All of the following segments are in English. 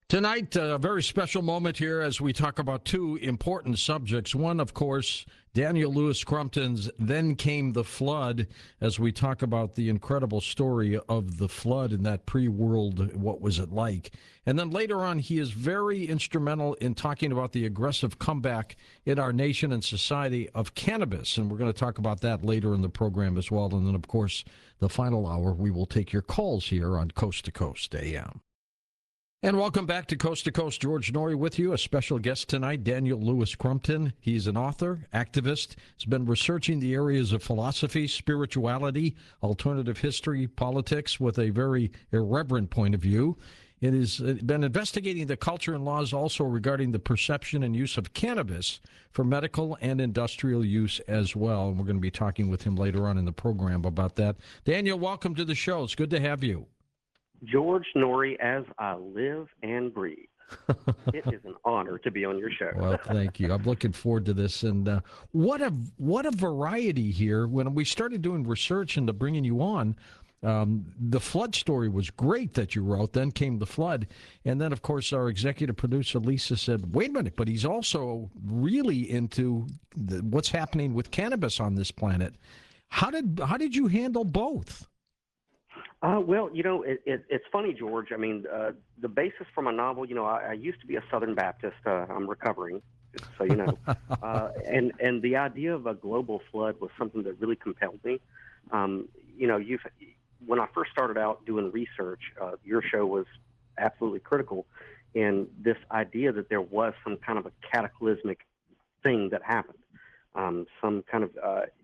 Tonight, a very special moment here as we talk about two important subjects. One, of course, Daniel Lewis Crumpton's Then Came the Flood, as we talk about the incredible story of the flood in that pre-world, what was it like? And then later on, he is very instrumental in talking about the aggressive comeback in our nation and society of cannabis. And we're going to talk about that later in the program as well. And then, of course, the final hour, we will take your calls here on Coast to Coast AM. And welcome back to Coast. George Noory with you. A special guest tonight, Daniel Lewis Crumpton. He's an author, activist. He's been researching the areas of philosophy, spirituality, alternative history, politics with a very irreverent point of view. It has been investigating the culture and laws also regarding the perception and use of cannabis for medical and industrial use as well. And we're going to be talking with him later on in the program about that. Daniel, welcome to the show. It's good to have you. George Noory, as I live and breathe. It is an honor to be on your show. Well, thank you. I'm looking forward to this. And what a variety here. When we started doing research into bringing you on, the flood story was great that you wrote. Then came the flood. And then, of course, our executive producer, Lisa, said, wait a minute, but he's also really into what's happening with cannabis on this planet. How did you handle both? Well, it's funny, George. I mean, the basis for my novel, I used to be a Southern Baptist. I'm recovering, so you know. And the idea of a global flood was something that really compelled me. When I first started out doing research, your show was absolutely critical in this idea that there was some kind of a cataclysmic thing that happened, some kind of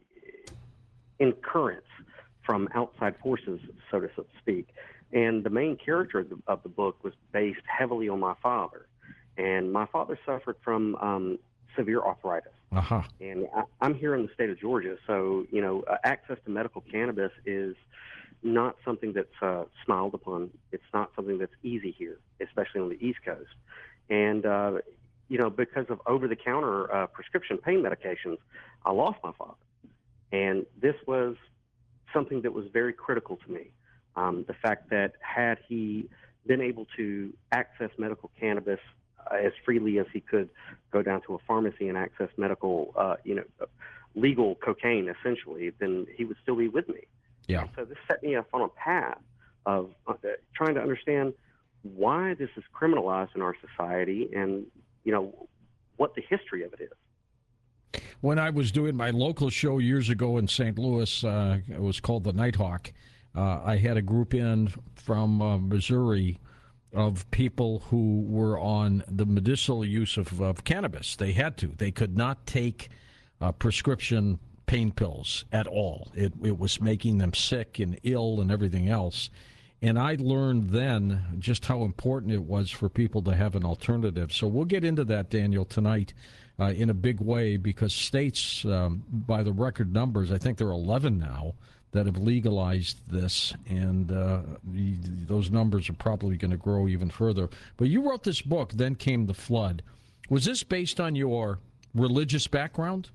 incurrence from outside forces, so to speak. And the main character of the book was based heavily on my father. And my father suffered from severe arthritis. Uh-huh. And I'm here in the state of Georgia, so, access to medical cannabis is not something that's smiled upon. It's not something that's easy here, especially on the East Coast. And, because of over-the-counter prescription pain medications, I lost my father. And this was something that was very critical to me. The fact that had he been able to access medical cannabis as freely as he could go down to a pharmacy and access medical, legal cocaine, essentially, then he would still be with me. Yeah. And so this set me up on a path of trying to understand why this is criminalized in our society and, what the history of it is. When I was doing my local show years ago in St. Louis, it was called the Nighthawk. I had a group in from Missouri of people who were on the medicinal use of cannabis. They had to. They could not take prescription pain pills at all. It was making them sick and ill and everything else. And I learned then just how important it was for people to have an alternative. So we'll get into that, Daniel, tonight. In a big way, because states, by the record numbers, I think there are 11 now that have legalized this, and those numbers are probably going to grow even further. But you wrote this book, Then Came the Flood. Was this based on your religious background?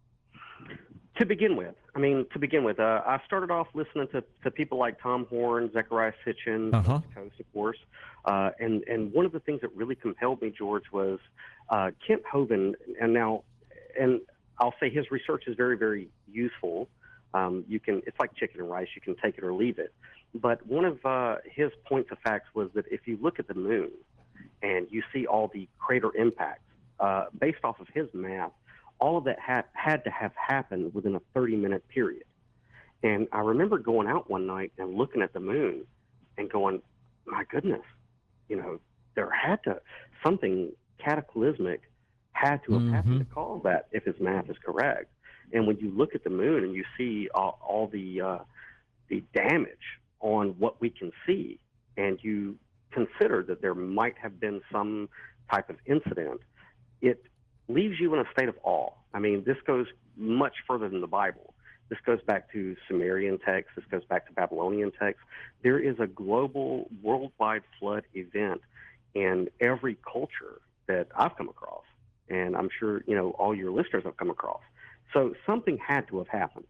To begin with, I started off listening to people like Tom Horn, Zechariah Sitchin, Coast, of course. And one of the things that really compelled me, George, was Kent Hovind. And I'll say his research is very, very useful. It's like chicken and rice. You can take it or leave it. But one of his points of facts was that if you look at the moon and you see all the crater impacts, based off of his math, all of that had to have happened within a 30-minute period. And I remember going out one night and looking at the moon and going, my goodness, there something cataclysmic had to have happened to cause that, if his math is correct. And when you look at the moon and you see all the damage on what we can see, and you consider that there might have been some type of incident, it leaves you in a state of awe. I mean, this goes much further than the Bible. This goes back to Sumerian texts. This goes back to Babylonian texts. There is a global, worldwide flood event in every culture that I've come across, and I'm sure, all your listeners have come across. So something had to have happened.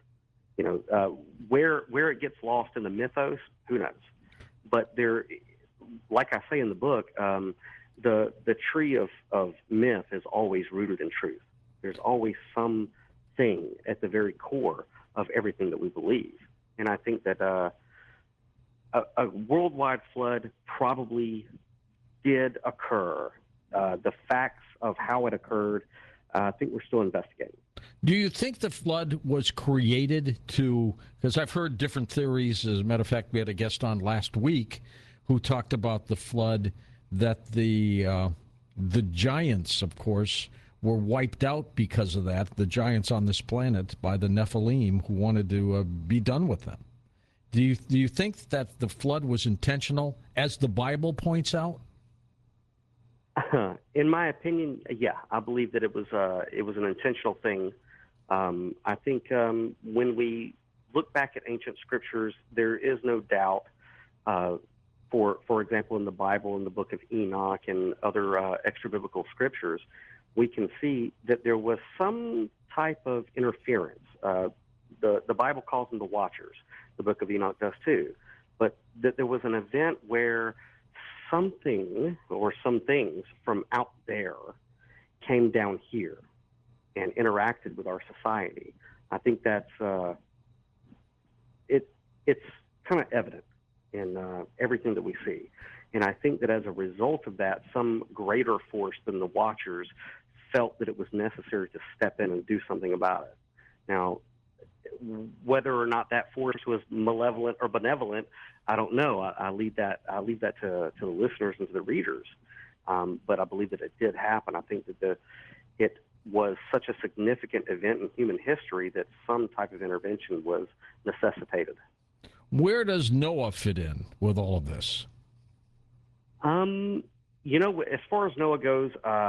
Where it gets lost in the mythos, who knows? But there, like I say in the book, the tree of myth is always rooted in truth. There's always something at the very core of everything that we believe. And I think that a worldwide flood probably did occur. The facts of how it occurred, I think we're still investigating. Do you think the flood was created to, because I've heard different theories. As a matter of fact, we had a guest on last week who talked about the flood, that the giants, of course, were wiped out because of that, the giants on this planet, by the Nephilim, who wanted to be done with them. Do you think that the flood was intentional, as the Bible points out? In my opinion, yeah, I believe that it was an intentional thing. I think when we look back at ancient scriptures, there is no doubt. For example, in the Bible, in the book of Enoch and other extra biblical scriptures, we can see that there was some type of interference. The Bible calls them the Watchers. The book of Enoch does too. But that there was an event where something or some things from out there came down here and interacted with our society. I think that's it's kind of evident in everything that we see. And I think that as a result of that, some greater force than the Watchers felt that it was necessary to step in and do something about it. Now, whether or not that force was malevolent or benevolent, I don't know. I leave that to the listeners and to the readers. But I believe that it did happen. I think that it was such a significant event in human history that some type of intervention was necessitated. Where does Noah fit in with all of this? As far as Noah goes,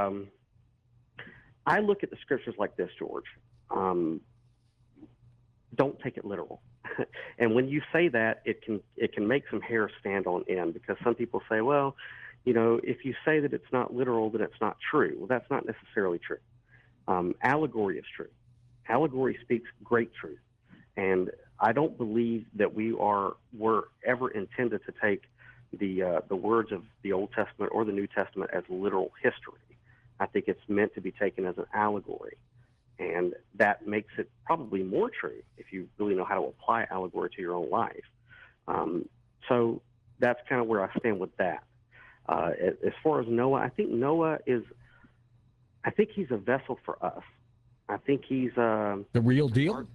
I look at the scriptures like this, George. Don't take it literal. And when you say that, it can make some hair stand on end, because some people say, well, if you say that it's not literal, then it's not true. Well, that's not necessarily true. Allegory is true. Allegory speaks great truth. And I don't believe that were ever intended to take the words of the Old Testament or the New Testament as literal history. I think it's meant to be taken as an allegory. And that makes it probably more true if you really know how to apply allegory to your own life. So that's kind of where I stand with that. As far as Noah, I think he's a vessel for us. I think he's the real deal.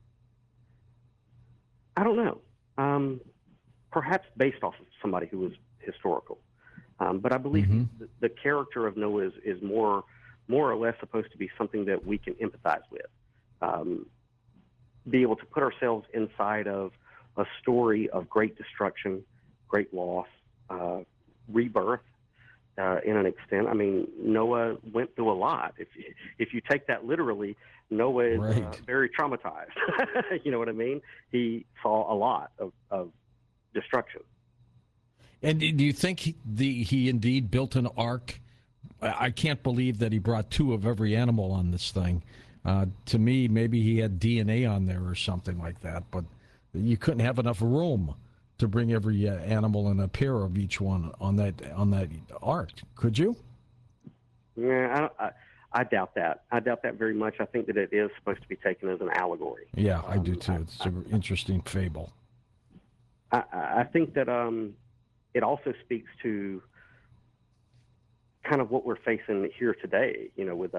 I don't know. Perhaps based off of somebody who was historical. But I believe the character of Noah is more or less supposed to be something that we can empathize with. Be able to put ourselves inside of a story of great destruction, great loss, rebirth, in an extent. I mean, Noah went through a lot. If you take that literally, Noah is very traumatized. You know what I mean? He saw a lot of destruction. And do you think he indeed built an ark? I can't believe that he brought 2 of every animal on this thing. To me, maybe he had DNA on there or something like that, but you couldn't have enough room to bring every animal and a pair of each one on that ark, could you? Yeah, I doubt that. I doubt that very much. I think that it is supposed to be taken as an allegory. Yeah, I do too. It's an interesting fable. I think that it also speaks to kind of what we're facing here today. With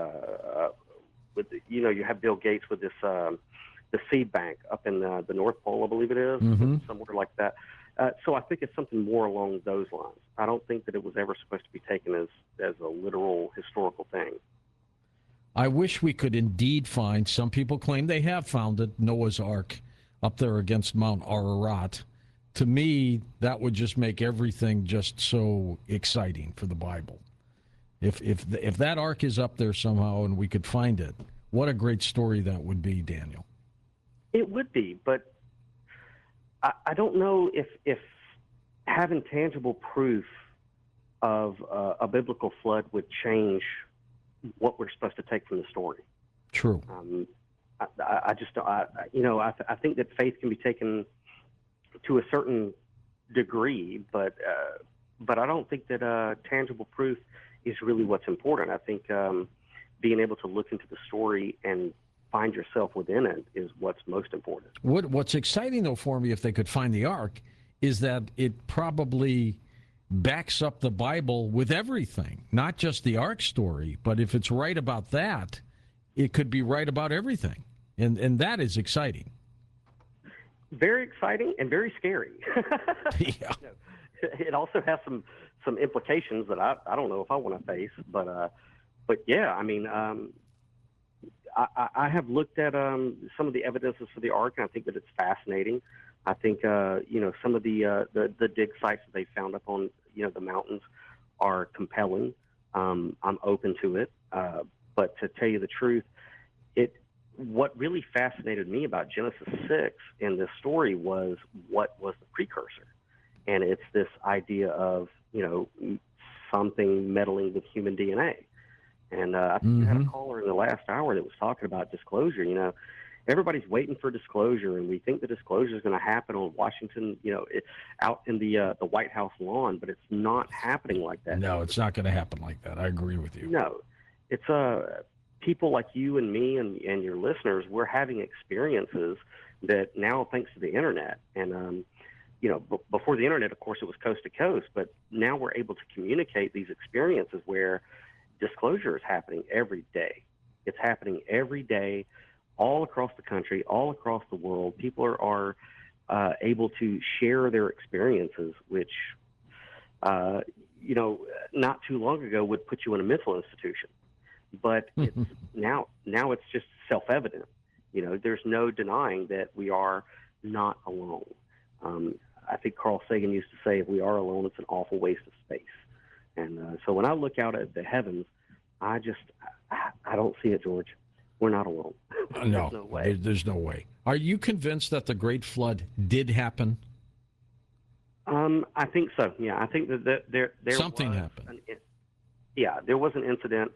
you have Bill Gates with this the seed bank up in the North Pole, I believe it is, somewhere like that. So I think it's something more along those lines. I don't think that it was ever supposed to be taken as a literal historical thing. I wish we could indeed find, some people claim they have found it, Noah's Ark up there against Mount Ararat. To me, that would just make everything just so exciting for the Bible. If that ark is up there somehow and we could find it, what a great story that would be, Daniel. It would be, but I don't know if having tangible proof of a biblical flood would change what we're supposed to take from the story. True. I think that faith can be taken to a certain degree, but but I don't think that tangible proof is really what's important. I think being able to look into the story and find yourself within it is what's most important. What's exciting, though, for me, if they could find the Ark, is that it probably backs up the Bible with everything, not just the Ark story. But if it's right about that, it could be right about everything. And that is exciting. Very exciting and very scary. Yeah. It also has some implications that I don't know if I want to face, but yeah, I mean, I have looked at some of the evidences for the Ark, and I think that it's fascinating. I think some of the dig sites that they found up on the mountains are compelling. I'm open to it, but to tell you the truth, what really fascinated me about Genesis 6 in this story was what was the precursor, and it's this idea of something meddling with human DNA. And I think you had a caller in the last hour that was talking about disclosure. Everybody's waiting for disclosure, and we think the disclosure is going to happen on Washington, out in the White House lawn, but it's not happening like that. No, it's not going to happen like that. I agree with you. No, it's people like you and me and your listeners. We're having experiences that now, thanks to the internet, and before the internet, of course, it was coast to coast, but now we're able to communicate these experiences where disclosure is happening every day. It's happening every day, all across the country, all across the world. People are able to share their experiences, which, not too long ago would put you in a mental institution. But it's now it's just self-evident. There's no denying that we are not alone. I think Carl Sagan used to say, if we are alone, it's an awful waste of space. And so when I look out at the heavens, I don't see it, George. We're not alone. No, there's no way. There's no way. Are you convinced that the Great Flood did happen? I think so. Yeah, I think that there something happened. There was an incident.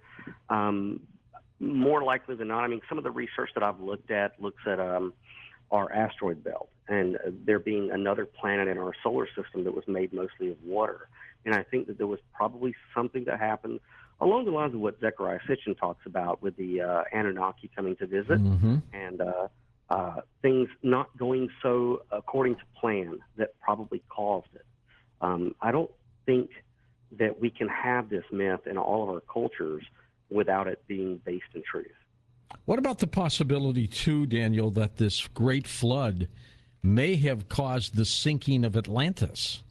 More likely than not, I mean, some of the research that I've looked at looks at our asteroid belt, and there being another planet in our solar system that was made mostly of water. And I think that there was probably something that happened along the lines of what Zecharia Sitchin talks about with the Anunnaki coming to visit, and things not going so according to plan that probably caused it. I don't think that we can have this myth in all of our cultures without it being based in truth. What about the possibility, too, Daniel, that this great flood may have caused the sinking of Atlantis?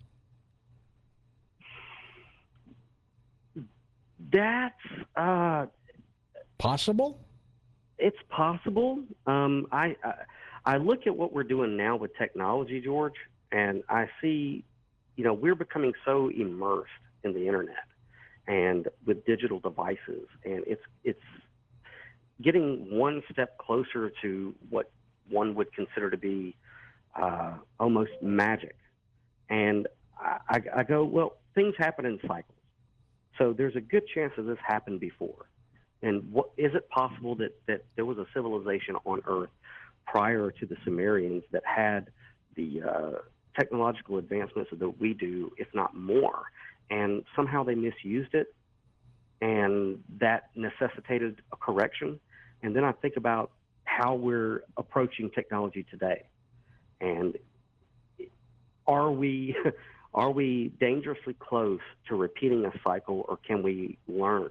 That's possible. It's possible. I look at what we're doing now with technology, George, and I see, we're becoming so immersed in the internet and with digital devices, and it's getting one step closer to what one would consider to be almost magic. And I go, well, things happen in cycles. So there's a good chance that this happened before. And is it possible that there was a civilization on Earth prior to the Sumerians that had the technological advancements that we do, if not more, and somehow they misused it, and that necessitated a correction? And then I think about how we're approaching technology today. And are we dangerously close to repeating a cycle, or can we learn,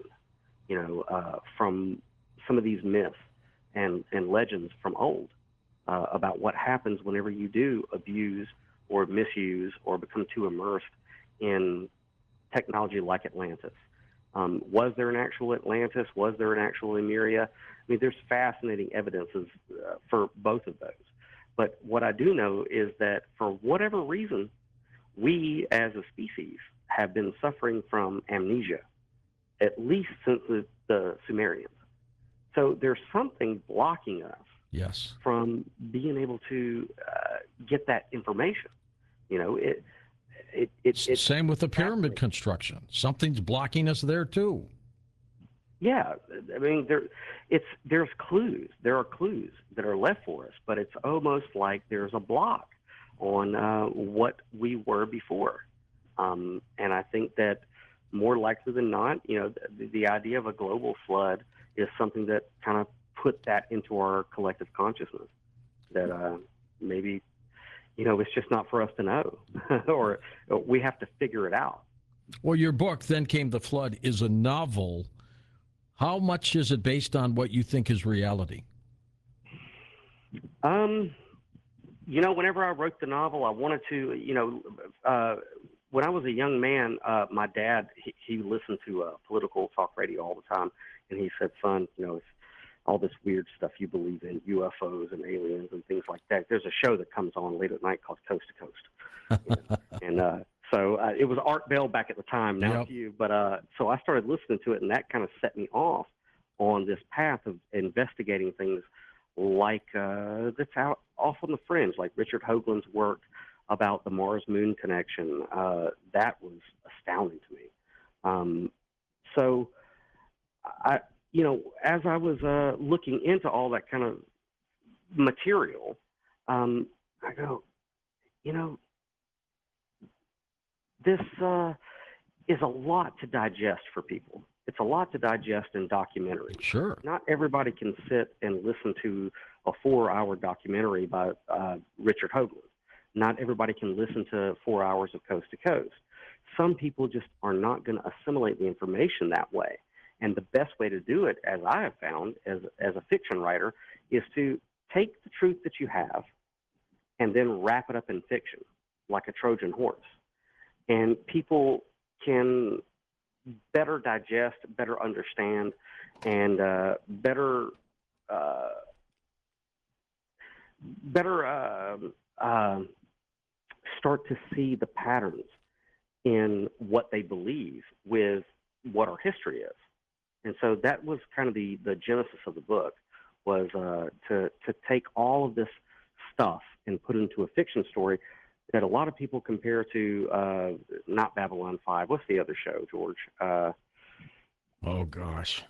from some of these myths and legends from old about what happens whenever you do abuse or misuse or become too immersed in technology like Atlantis? Was there an actual Atlantis? Was there an actual Lemuria? I mean, there's fascinating evidences for both of those. But what I do know is that for whatever reason, we as a species have been suffering from amnesia, at least since the Sumerians. So there's something blocking us from being able to get that information. It's same with the pyramid construction. Something's blocking us there too. Yeah, I mean, there's clues. There are clues that are left for us, but it's almost like there's a block on what we were before. And I think that more likely than not, the idea of a global flood is something that kind of put that into our collective consciousness, that maybe, it's just not for us to know, or we have to figure it out. Well, your book, Then Came the Flood, is a novel. How much is it based on what you think is reality? Whenever I wrote the novel, I wanted to, when I was a young man, my dad, he listened to political talk radio all the time. And he said, son, it's all this weird stuff you believe in, UFOs and aliens and things like that. There's a show that comes on late at night called Coast to Coast. And so it was Art Bell back at the time, now it's you. But so I started listening to it, and that kind of set me off on this path of investigating things like that's out off on the fringe, like Richard Hoagland's work about the Mars-Moon connection. That was astounding to me. So as I was looking into all that kind of material, I go, this is a lot to digest for people. It's a lot to digest in documentary. Sure. Not everybody can sit and listen to a 4-hour documentary by Richard Hoagland. Not everybody can listen to 4 hours of Coast to Coast. Some people just are not going to assimilate the information that way. And the best way to do it, as I have found as a fiction writer, is to take the truth that you have and then wrap it up in fiction, like a Trojan horse. And people can better digest, better understand, and better start to see the patterns in what they believe with what our history is. And so that was kind of the genesis of the book, was to take all of this stuff and put it into a fiction story that a lot of people compare to not Babylon 5. What's the other show, George? Oh, gosh.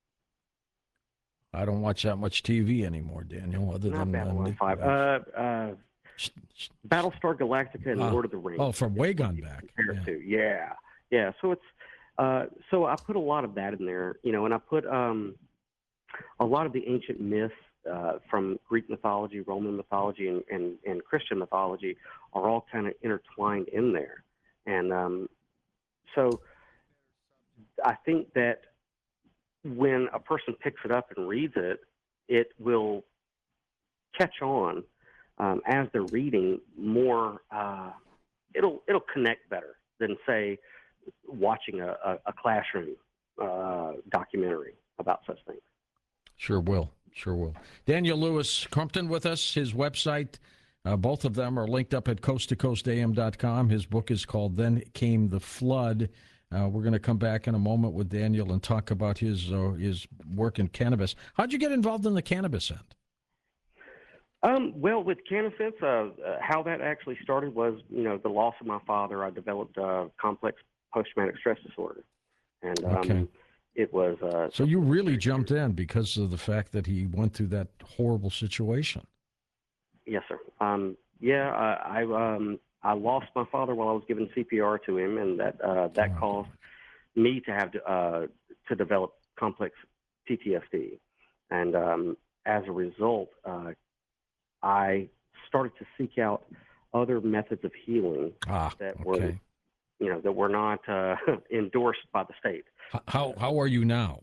I don't watch that much TV anymore, Daniel, other not than Babylon 5. Battlestar Galactica and Lord of the Rings. Oh, from way gone back. Yeah. So it's so I put a lot of that in there, and I put a lot of the ancient myths from Greek mythology, Roman mythology, and Christian mythology are all kind of intertwined in there. And so I think that when a person picks it up and reads it, it will catch on as they're reading more. It'll connect better than, say, watching a classroom documentary about such things. Sure will. Daniel Lewis Crumpton with us. His website, both of them are linked up at coasttocoastam.com. His book is called Then Came the Flood. We're going to come back in a moment with Daniel and talk about his work in cannabis. How'd you get involved in the cannabis end? Well, with CannaSense, how that actually started was, the loss of my father. I developed complex post-traumatic stress disorder. And okay. It was... so you really jumped in because of the fact that he went through that horrible situation. Yes, sir. I lost my father while I was giving CPR to him, and that caused me to have to develop complex PTSD. And as a result, I started to seek out other methods of healing that were not endorsed by the state. How are you now?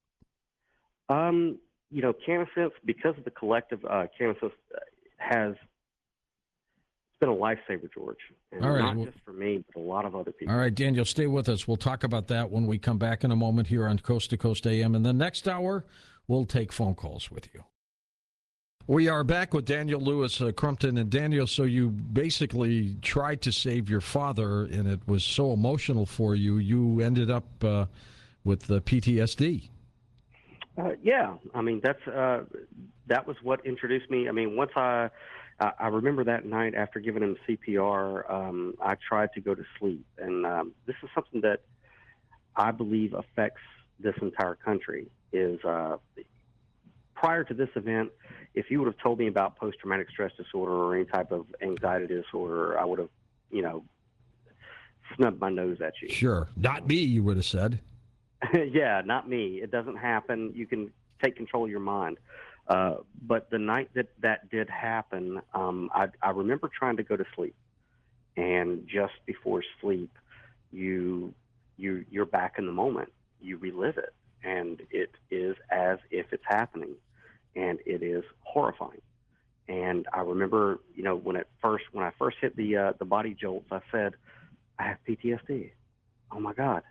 CannaSense, because of the collective, CannaSense has been a lifesaver, George. And all right, not just for me, but a lot of other people. All right, Daniel, stay with us. We'll talk about that when we come back in a moment here on Coast to Coast AM. And the next hour, we'll take phone calls with you. We are back with Daniel Lewis Crumpton. And Daniel, so you basically tried to save your father, and it was so emotional for you, you ended up with the PTSD. Yeah, I mean, that was what introduced me. I mean, once I remember that night after giving him CPR, I tried to go to sleep. And this is something that I believe affects this entire country. Is prior to this event, if you would have told me about post-traumatic stress disorder or any type of anxiety disorder, I would have, snub my nose at you. Sure. Not me, you would have said. Yeah, not me. It doesn't happen. You can take control of your mind. But the night that did happen, I remember trying to go to sleep, and just before sleep, you're back in the moment. You relive it, and it is as if it's happening, and it is horrifying. And I remember, when I first hit the body jolts, I said, I have PTSD. Oh my God,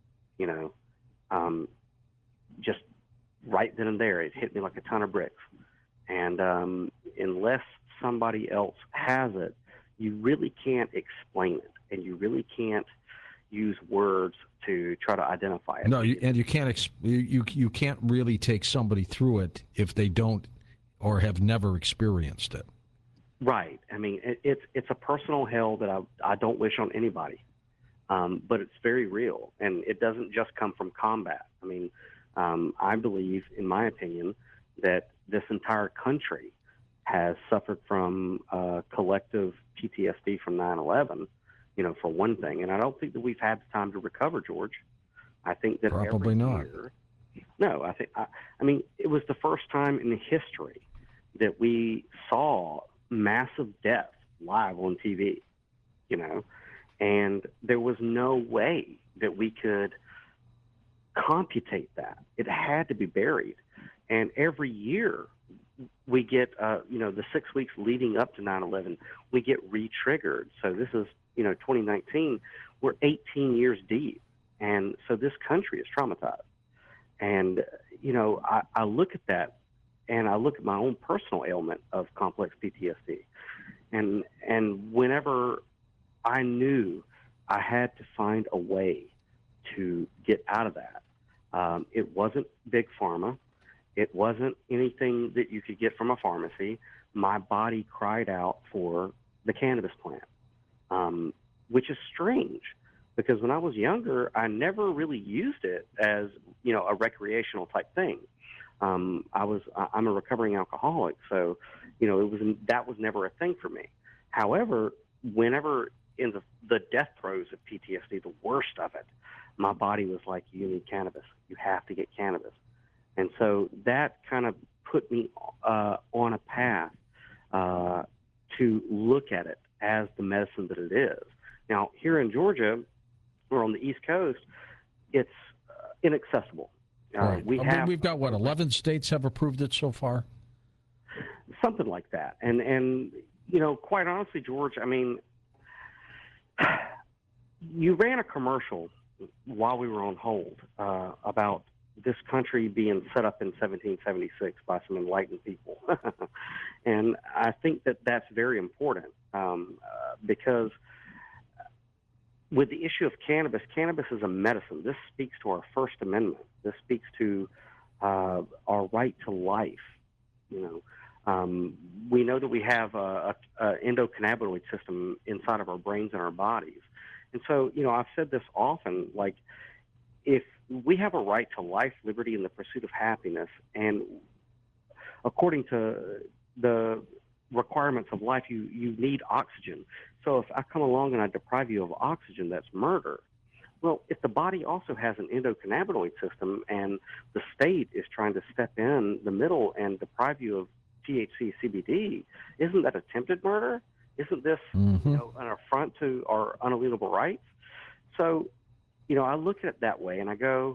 just right then and there, it hit me like a ton of bricks. And unless somebody else has it, you really can't explain it, and you really can't use words to try to identify it. No, you can't. You can't really take somebody through it if they don't or have never experienced it. Right. I mean, it's a personal hell that I don't wish on anybody, but it's very real, and it doesn't just come from combat. I mean, I believe, in my opinion, that this entire country has suffered from collective PTSD from 9/11, for one thing. And I don't think that we've had the time to recover, George. I think that probably not. No, I mean, it was the first time in history that we saw massive death live on TV, and there was no way that we could computate that. It had to be buried. And every year we get, the 6 weeks leading up to 9/11, we get re-triggered. So this is, 2019, we're 18 years deep. And so this country is traumatized. And, I look at that, and I look at my own personal ailment of complex PTSD. And whenever I knew I had to find a way to get out of that, it wasn't big pharma. It wasn't anything that you could get from a pharmacy. My body cried out for the cannabis plant, which is strange because when I was younger, I never really used it as, a recreational type thing. I'm a recovering alcoholic, so, that was never a thing for me. However, whenever in the death throes of PTSD, the worst of it, my body was like, you need cannabis. You have to get cannabis. And so that kind of put me on a path to look at it as the medicine that it is. Now, here in Georgia, or on the East Coast, it's inaccessible. Right. We've got, 11 states have approved it so far? Something like that. And quite honestly, George, I mean, you ran a commercial while we were on hold about this country being set up in 1776 by some enlightened people. And I think that that's very important because with the issue of cannabis is a medicine. This speaks to our First Amendment. This speaks to our right to life. We know that we have a endocannabinoid system inside of our brains and our bodies. And so, I've said this often, like, if we have a right to life, liberty, and the pursuit of happiness, and according to the requirements of life, you need oxygen. So if I come along and I deprive you of oxygen, that's murder. Well, if the body also has an endocannabinoid system and the state is trying to step in the middle and deprive you of THC, CBD, isn't that attempted murder? Isn't this an affront to our unalienable rights? So, I look at it that way and I go,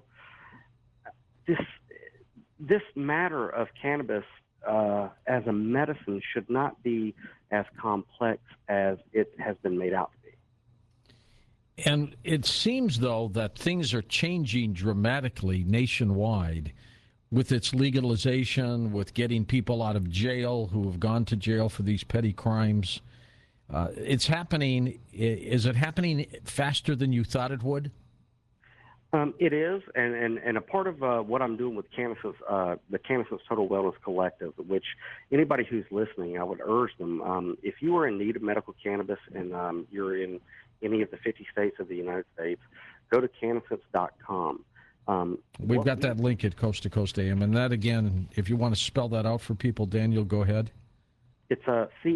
this matter of cannabis as a medicine should not be as complex as it has been made out to be. And it seems, though, that things are changing dramatically nationwide with its legalization, with getting people out of jail who have gone to jail for these petty crimes. It's happening. Is it happening faster than you thought it would? It is, and a part of what I'm doing with Cannabis, the Cannabis Total Wellness Collective, which anybody who's listening, I would urge them, if you are in need of medical cannabis and you're in any of the 50 states of the United States, go to cannabis.com. We've got that link at Coast to Coast AM, and that, again, if you want to spell that out for people, Daniel, go ahead. It's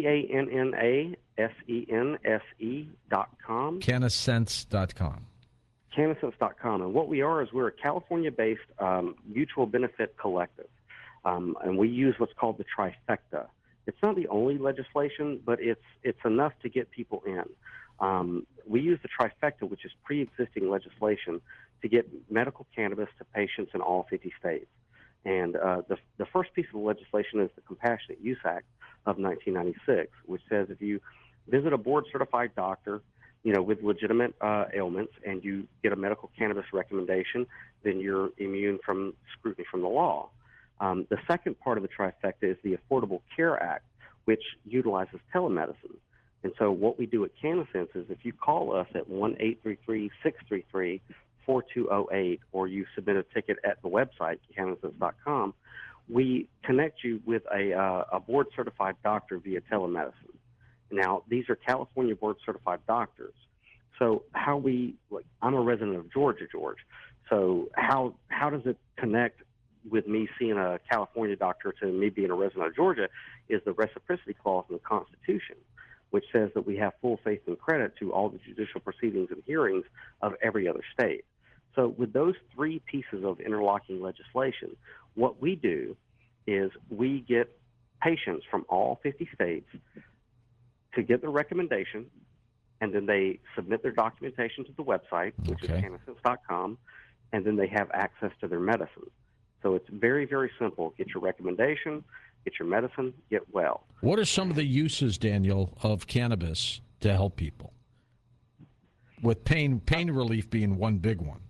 CANNASENSE.com. Cannasense.com. Cannasense.com. And what we are is we're a California-based mutual benefit collective. And we use what's called the trifecta. It's not the only legislation, but it's enough to get people in. We use the trifecta, which is pre-existing legislation, to get medical cannabis to patients in all 50 states. And the first piece of the legislation is the Compassionate Use Act of 1996, which says if you visit a board-certified doctor, with legitimate ailments, and you get a medical cannabis recommendation, then you're immune from scrutiny from the law. The second part of the trifecta is the Affordable Care Act, which utilizes telemedicine. And so what we do at CannaSense is if you call us at 1-833-633-4208, or you submit a ticket at the website, cannasense.com, we connect you with a board-certified doctor via telemedicine. Now, these are California board-certified doctors. So I'm a resident of Georgia, George. So how does it connect with me seeing a California doctor to me being a resident of Georgia is the reciprocity clause in the Constitution, which says that we have full faith and credit to all the judicial proceedings and hearings of every other state. So with those three pieces of interlocking legislation, what we do is we get patients from all 50 states to get their recommendation, and then they submit their documentation to the website, which is cannasense.com, and then they have access to their medicine. So it's very, very simple. Get your recommendation, get your medicine, get well. What are some of the uses, Daniel, of cannabis to help people? With pain relief being one big one.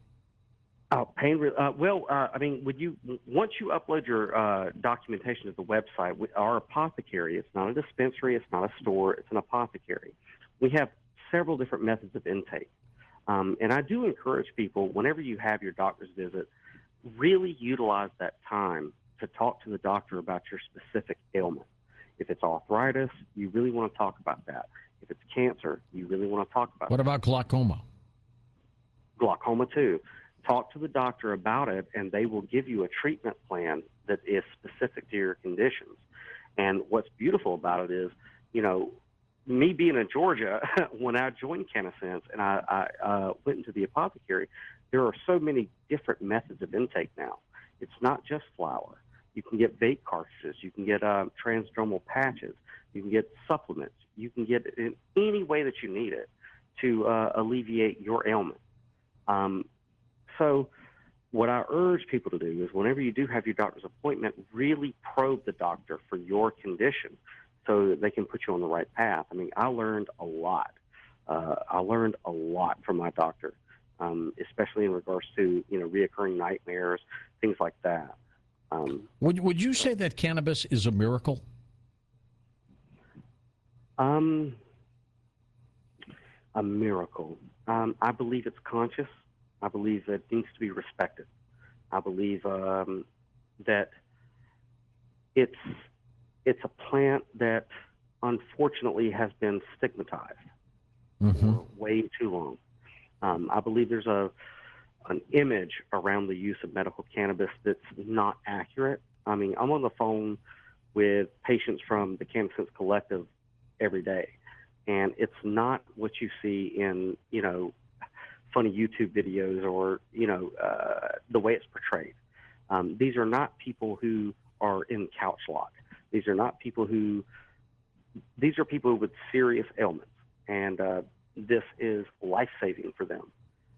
Once you upload your documentation to the website, our apothecary, it's not a dispensary, it's not a store, it's an apothecary. We have several different methods of intake. And I do encourage people, whenever you have your doctor's visit, really utilize that time to talk to the doctor about your specific ailment. If it's arthritis, you really want to talk about that. If it's cancer, you really want to talk about What about glaucoma? Glaucoma, too. Talk to the doctor about it, and they will give you a treatment plan that is specific to your conditions. And what's beautiful about it is, me being in Georgia, when I joined CannaSense and I went into the apothecary, there are so many different methods of intake now. It's not just flower. You can get vape cartridges. You can get transdermal patches. You can get supplements. You can get it in any way that you need it to alleviate your ailment. So what I urge people to do is whenever you do have your doctor's appointment, really probe the doctor for your condition so that they can put you on the right path. I mean, I learned a lot. From my doctor, especially in regards to, reoccurring nightmares, things like that. Would you say that cannabis is a miracle? A miracle. I believe it's conscious. I believe that it needs to be respected. I believe that it's a plant that unfortunately has been stigmatized for way too long. I believe there's an image around the use of medical cannabis that's not accurate. I mean, I'm on the phone with patients from the CannaSense Collective every day, and it's not what you see in, funny YouTube videos or, the way it's portrayed. These are not people who are in couch lock. These are people with serious ailments, and this is life-saving for them,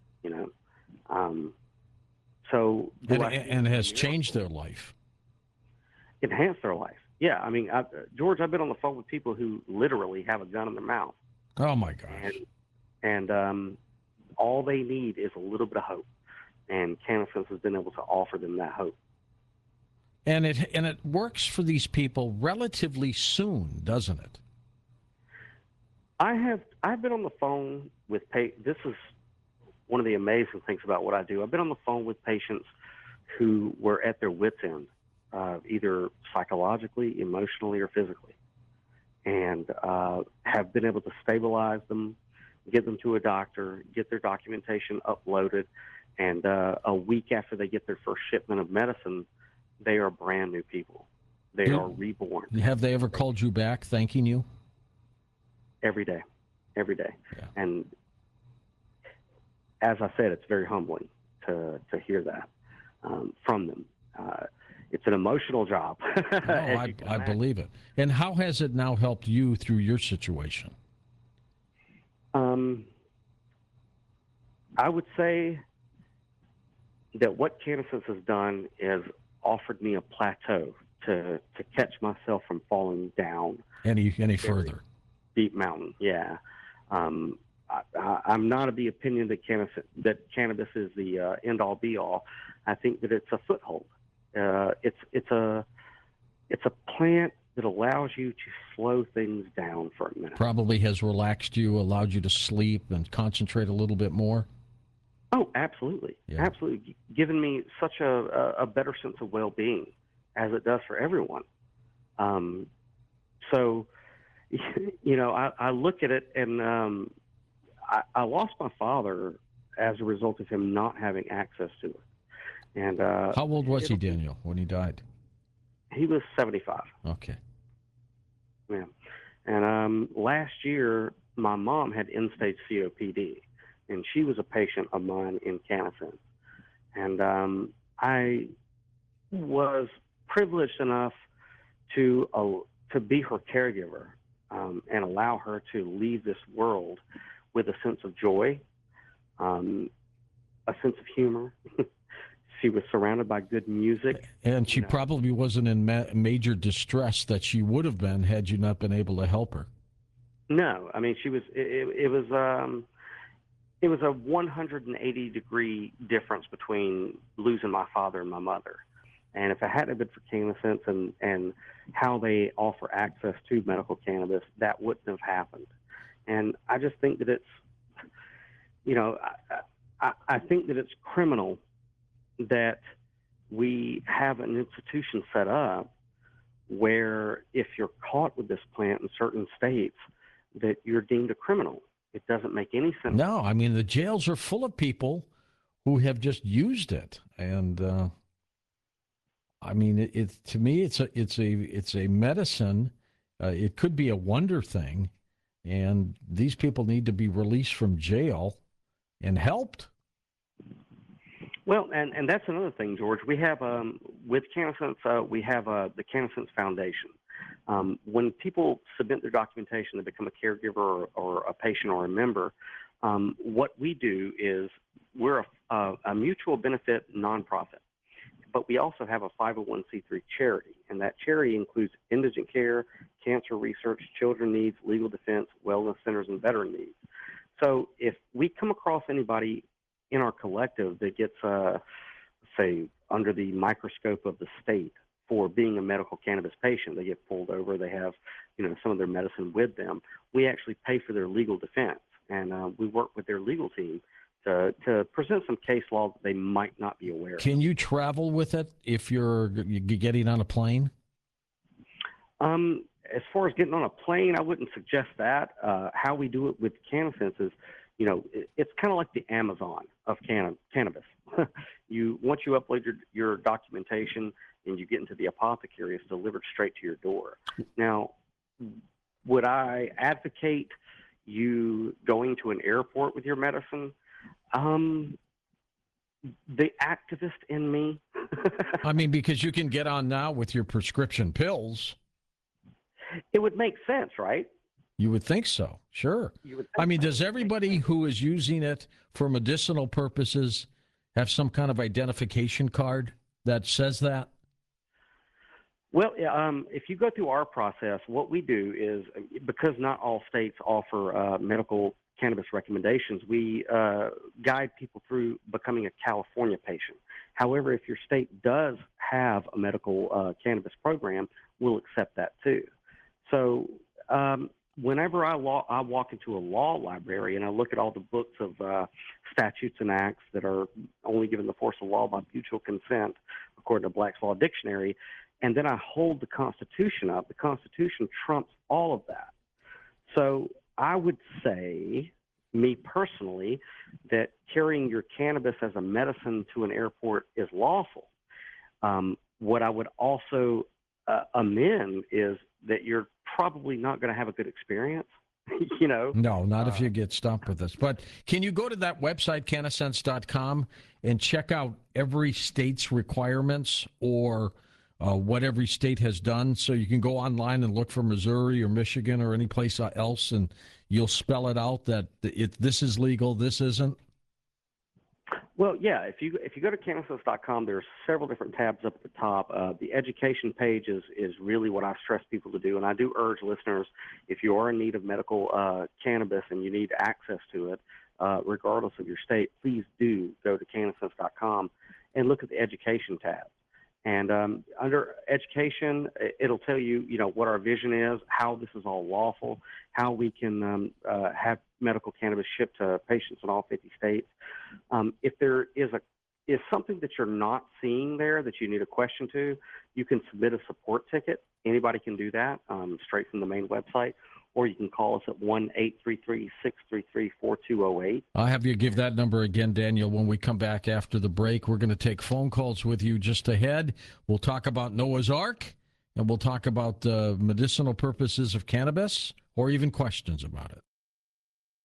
So and has changed their life. Enhanced their life. Yeah, I mean, George, I've been on the phone with people who literally have a gun in their mouth. Oh, my gosh. And all they need is a little bit of hope, and CannaSense has been able to offer them that hope. And it works for these people relatively soon, doesn't it? I've been on the phone with this is one of the amazing things about what I do. I've been on the phone with patients who were at their wits' end, either psychologically, emotionally, or physically, and have been able to stabilize them, get them to a doctor, get their documentation uploaded, and a week after they get their first shipment of medicine, they are brand new people. They are reborn. Have they ever called you back thanking you? Every day. Yeah. And as I said, it's very humbling to hear that from them. It's an emotional job. I believe it. And how has it now helped you through your situation? I would say that what Cannabis has done is offered me a plateau to catch myself from falling down any further. Deep mountain, yeah. I'm not of the opinion that cannabis is the end all be all. I think that it's a foothold. It's a plant that allows you to slow things down for a minute. Probably has relaxed you, allowed you to sleep and concentrate a little bit more. Oh, absolutely. Yeah. Absolutely. Given me such a better sense of well-being, as it does for everyone. So, you know, I look at it, and I lost my father as a result of him not having access to it. And how old was he, Daniel, when he died? He was 75. Okay. Yeah. And last year, my mom had end-stage COPD, and she was a patient of mine in Canison. And I was privileged enough to be her caregiver and allow her to leave this world with a sense of joy, a sense of humor. She was surrounded by good music. And she probably wasn't in major distress that she would have been had you not been able to help her. No, I mean, she was. It was a 180-degree difference between losing my father and my mother. And if it hadn't been for Cannabis and how they offer access to medical cannabis, that wouldn't have happened. And I just think that it's, you know, I think that it's criminal that we have an institution set up where if you're caught with this plant in certain states, that you're deemed a criminal. It doesn't make any sense. No, I mean, the jails are full of people who have just used it. And I mean, to me, it's a medicine. It could be a wonder thing. And these people need to be released from jail and helped. Well, and that's another thing, George. We have, with Cannabis, we have the Cannabis Foundation. When people submit their documentation to become a caregiver or a patient or a member, what we do is we're a mutual benefit nonprofit, but we also have a 501c3 charity, and that charity includes indigent care, cancer research, children needs, legal defense, wellness centers, and veteran needs. So if we come across anybody in our collective that gets, say, under the microscope of the state for being a medical cannabis patient, they get pulled over, they have, you know, some of their medicine with them, we actually pay for their legal defense. And we work with their legal team to present some case law that they might not be aware of. Can you travel with it if you're getting on a plane? As far as getting on a plane, I wouldn't suggest that. How we do it with Cannabis is, you know, it's kind of like the Amazon of cannabis. Once you upload your documentation and you get into the apothecary, it's delivered straight to your door. Now, would I advocate you going to an airport with your medicine? The activist in me. I mean, because you can get on now with your prescription pills. It would make sense, right? You would think so, sure. I mean, does everybody who is using it for medicinal purposes have some kind of identification card that says that? Well, if you go through our process, what we do is, because not all states offer medical cannabis recommendations, we guide people through becoming a California patient. However, if your state does have a medical cannabis program, we'll accept that too. So whenever I walk into a law library and I look at all the books of statutes and acts that are only given the force of law by mutual consent, according to Black's Law Dictionary, and then I hold the Constitution up, the Constitution trumps all of that. So I would say, me personally, that carrying your cannabis as a medicine to an airport is lawful. What I would also amend is that you're probably not going to have a good experience. You know? No, not if you get stuck with this. But can you go to that website, canasense.com, and check out every state's requirements or what every state has done? So you can go online and look for Missouri or Michigan or any place else, and you'll spell it out that this is legal, this isn't? Well, yeah. If you go to canasense.com, there's several different tabs up at the top. The education page is really what I stress people to do, and I do urge listeners, if you are in need of medical cannabis and you need access to it, regardless of your state, please do go to canasense.com and look at the education tab. And under education, it'll tell you, what our vision is, how this is all lawful, how we can have medical cannabis shipped to patients in all 50 states. If there is something that you're not seeing there that you need a question to, you can submit a support ticket. Anybody can do that straight from the main website, or you can call us at 1-833-633-4208. I'll have you give that number again, Daniel, when we come back after the break. We're going to take phone calls with you just ahead. We'll talk about Noah's Ark, and we'll talk about medicinal purposes of cannabis, or even questions about it.